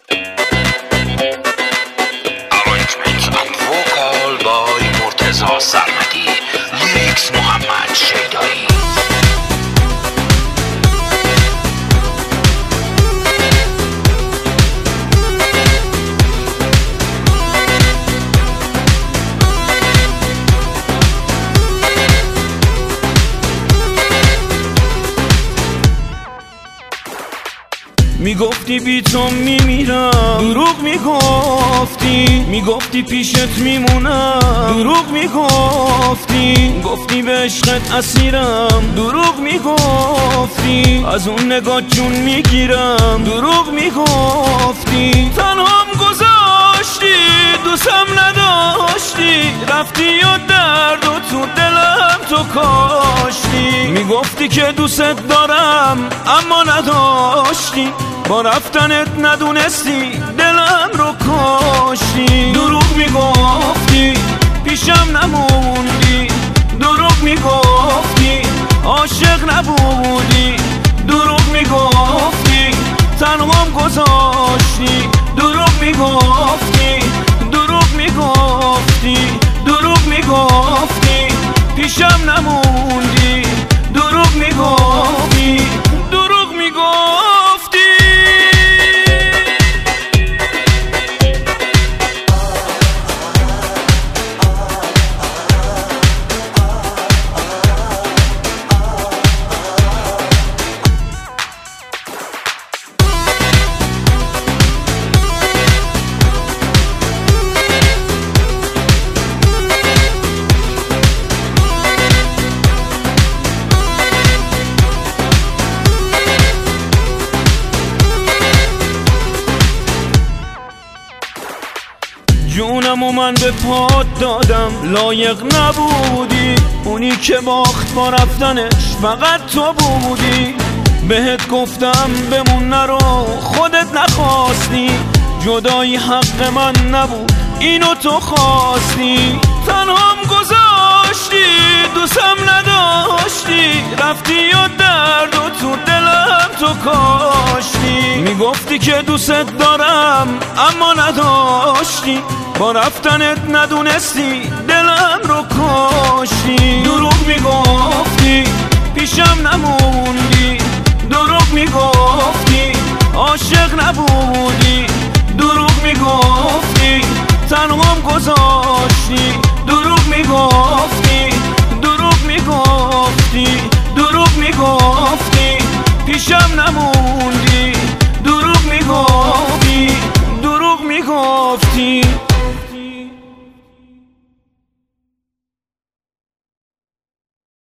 Arrangement and vocal by مرتضی سرمدی. لیریکس محمد شیدایی. میگفتی بی تو میمیرم، دروغ میگفتی پیشت میمونم، دروغ گفتی به عشقت اسیرم، دروغ میگفتی از اون نگاه جون میگیرم، دروغ میگفتی تنهام گذاشتی، دوستم نداشتی، رفتی و درد و تو دلم تو کاشتی. میگفتی که دوست دارم اما نداشتی، با رفتنت ندونستی دلم رو کاشتی. دروغ میگفتی پیشم نموندی، دروغ میگفتی عاشق نبودی، دروغ میگفتی تنهام گذاشتی، دروغ میگفتی پیشم نموندی، دروغ میگفتی. جونم و من به پات دادم، لایق نبودی، اونی که باخت با رفتنش فقط تو بودی. بهت گفتم بمون نرو، خودت نخواستی، جدایی حق من نبود، اینو تو خواستی. تنهام گذاشتی، دوستم نداشتی، رفتی و درد و تو دلم تو کاشتی. میگفتی که دوست دارم اما نداشتی، با رفتنت ندونستی دلم رو کاشتی. دروغ میگفتی پیشم نموندی، دروغ میگفتی عاشق نبودی، دروغ میگفتی تنهام گذاشتی، دروغ میگفتی پیشم نموندی، دروغ میگفتی.